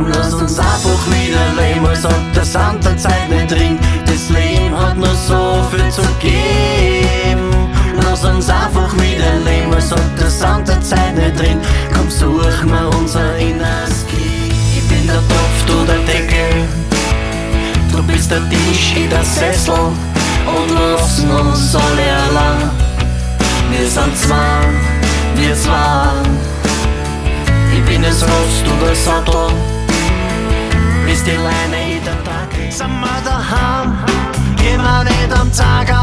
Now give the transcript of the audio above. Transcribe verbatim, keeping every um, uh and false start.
Lass uns einfach wieder leben, als ob der Sand der Zeit nicht ringt. Das Leben hat nur so viel zu geben. Lass uns einfach wieder leben, als ob der Sand der Zeit nicht ringt. Komm, such mal unser inneres Kind. Ich bin der Topf, du der Deckel. Du bist der Tisch, ich der Sessel. Und lassen uns alle allein. Wir sind zwei, wir zwei. Ich bin das Ross, du der Sattel. Bis die Leine in der Tag. Sind wir daheim, gehen wir nicht am Tag